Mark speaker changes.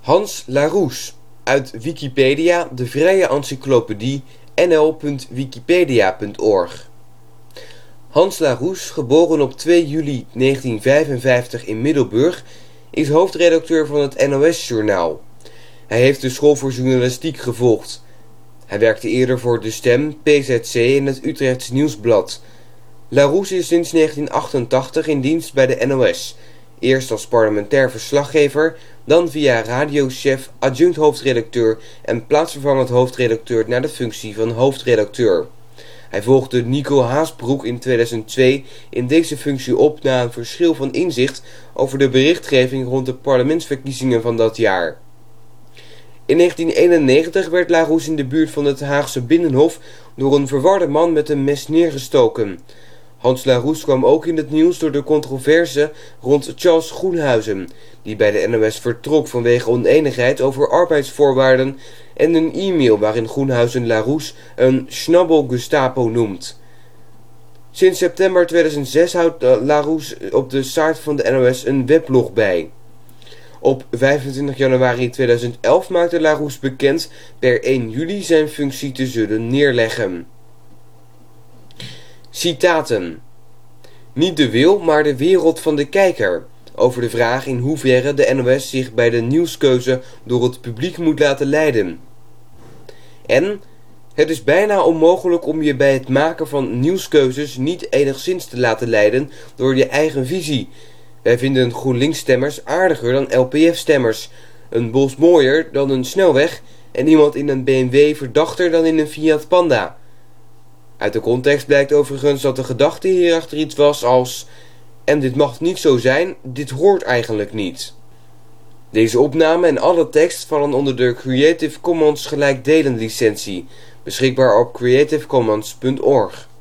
Speaker 1: Hans Laroes, uit Wikipedia, de vrije encyclopedie, nl.wikipedia.org. Hans Laroes, geboren op 2 juli 1955 in Middelburg, is hoofdredacteur van het NOS-journaal. Hij heeft de school voor journalistiek gevolgd. Hij werkte eerder voor De Stem, PZC en het Utrechts Nieuwsblad. Laroes is sinds 1988 in dienst bij de NOS. Eerst als parlementair verslaggever, dan via radiochef, adjunct hoofdredacteur en plaatsvervangend hoofdredacteur naar de functie van hoofdredacteur. Hij volgde Nico Haasbroek in 2002 in deze functie op na een verschil van inzicht over de berichtgeving rond de parlementsverkiezingen van dat jaar. In 1991 werd Laroes in de buurt van het Haagse Binnenhof door een verwarde man met een mes neergestoken. Hans Laroes kwam ook in het nieuws door de controverse rond Charles Groenhuizen, die bij de NOS vertrok vanwege onenigheid over arbeidsvoorwaarden en een e-mail waarin Groenhuizen Laroes een schnabbel-Gestapo noemt. Sinds september 2006 houdt Laroes op de site van de NOS een weblog bij. Op 25 januari 2011 maakte Laroes bekend per 1 juli zijn functie te zullen neerleggen. Citaten. Niet de wil, maar de wereld van de kijker. Over de vraag in hoeverre de NOS zich bij de nieuwskeuze door het publiek moet laten leiden. En het is bijna onmogelijk om je bij het maken van nieuwskeuzes niet enigszins te laten leiden door je eigen visie. Wij vinden GroenLinks-stemmers aardiger dan LPF-stemmers, een bos mooier dan een snelweg en iemand in een BMW verdachter dan in een Fiat Panda. Uit de context blijkt overigens dat de gedachte hierachter iets was als: en dit mag niet zo zijn, dit hoort eigenlijk niet. Deze opname en alle tekst vallen onder de Creative Commons gelijkdelen licentie, beschikbaar op creativecommons.org.